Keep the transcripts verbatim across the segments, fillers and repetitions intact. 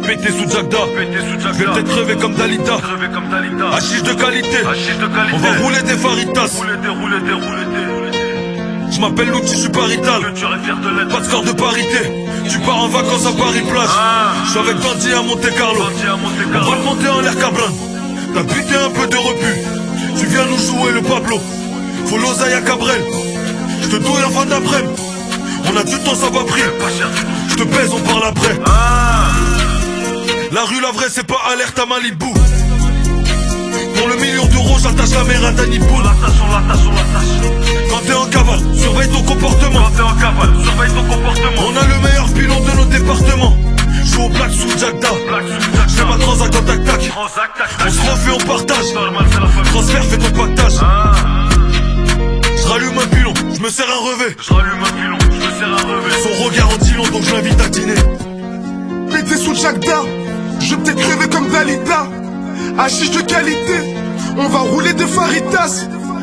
péter sous Jagda. Je vais peut-être crever comme Dalida. Hachiche de qualité. On va rouler des faritas. Je m'appelle Louti, je suis parital. Pas de score de parité. Tu pars en vacances à Paris-Plage. Je suis avec Bandit à Monte-Carlo. On va te monter en l'air Cablan. T'as buté un peu de rebut. Tu viens nous jouer le Pablo. Faut l'oseille à Cabrel. Je te douille en fin d'après-midi. On a du temps, ça va pris. Je te baise, on parle après. La rue, la vraie, c'est pas alerte à Malibu. Pour le million d'euros, j'attache la mère à Danny Boone. Quand t'es en cavale, surveille ton comportement. Quand t'es en cavale, surveille ton comportement. On a le meilleur pilon de nos départements. Joue au black sous Jagda. J'fais ma transac en tac-tac. On se refait, on partage. Transfert, fais ton pactage. J'rallume un pilon, j'me sers un revêt. J'rallume un pilon, j'me sers un revêt. Son regard en dit long, donc je l'invite à dîner. Pété sous Jagda, je vais peut-être crever comme Dalida. Hachiche de qualité, on va rouler des faritas.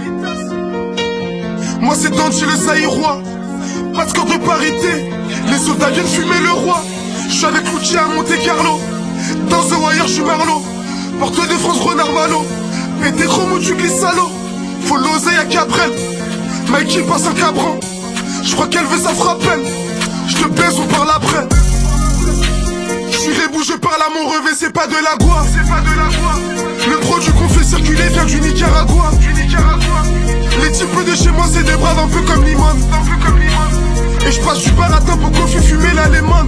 Moi c'est Dandy le Zaïrois, pas de score de parité. Les soldats viennent fumer le roi. Je suis avec Lucci à Monte-Carlo. Dans The Wire, je suis Marlo. Porte de France, Renard Malo. Pété chrome ou tu glisses à l'eau. Faut l'oseille à Cabrel. Mikey passe un cabran. Je crois qu'elle veut sa frappelle. Je te baise, on parle après. Je suis rebou, je parle à mon revêt, c'est pas de la goie. C'est pas de la goie. Le produit qu'on fait circuler vient du Nicaragua. Du Nicaragua. Les types de chez moi, c'est des braves un peu comme Limon. Un peu comme Limon. Et je passe du baratin pour qu'on fait fumer la lemon.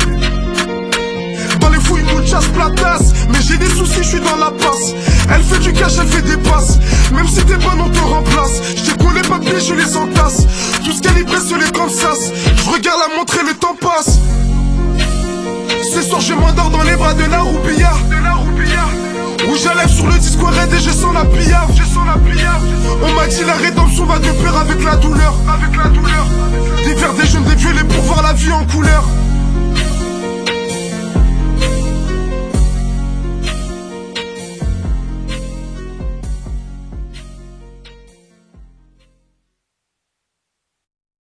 Dans les fouilles, muchas platas. Mais j'ai des soucis, je suis dans la passe. Elle fait du cash, elle fait des passes. Même si t'es bonne, on te remplace. J't'ai collé papier, je les entasse. Tout ce calibré sur les Kansas. Je regarde la montre et le temps passe. Ce soir, je m'endors dans les bras de la roupilla. Où j'allève sur le disque red et je sens la pillave. Je sens la pillave. On m'a dit la rédemption va de pair avec la douleur. Avec la douleur. Des verres, des jeunes, des vieux, les pour